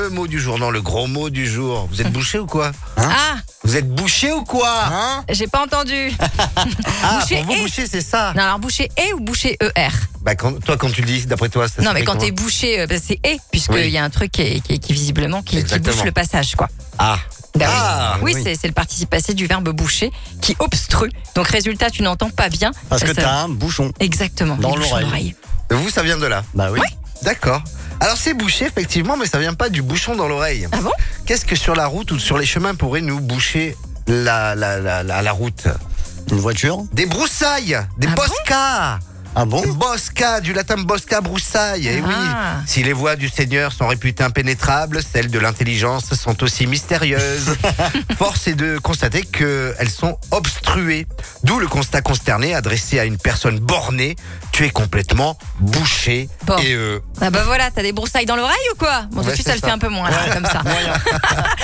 Le mot du jour, non, le gros mot du jour. Vous êtes bouché ou quoi? Ah, Vous êtes bouché ou quoi? j'ai pas entendu. Ah, Bouché pour vous, et. bouché, c'est ça. Non, alors boucher et ou boucher ER? Bah, quand tu le dis, d'après toi, ça Non, mais s'appelle quand comment? t'es bouché, c'est et, puisqu'il Oui. y a un truc qui visiblement qui Exactement. bouche le passage, quoi. Ah. Bah oui. Ah, oui, c'est le participe passé du verbe boucher qui obstrue. Donc résultat, tu n'entends pas bien. Parce que Ça- t'as un bouchon. Exactement. Dans il bouche l'oreille. Vous, ça vient de là. Bah oui. D'accord. Alors, c'est bouché, effectivement, mais ça vient pas du bouchon dans l'oreille. Ah bon? Qu'est-ce que sur la route ou sur les chemins pourrait nous boucher la route? Une voiture. Des broussailles, des Ah bon boscas. Ah bon? Bosca, du latin bosca, broussaille. Et oui, Ah. si les voies du Seigneur sont réputées impénétrables, celles de l'intelligence sont aussi mystérieuses. Force est de constater qu'elles sont obstruées. D'où le constat consterné adressé à une personne bornée. Tu es complètement bouché. Bon. Et Ah bah voilà, t'as des broussailles dans l'oreille ou quoi? Bon, tout de Ouais, suite, c'est ça le ça. fait un peu moins, là, comme ça. Moyen.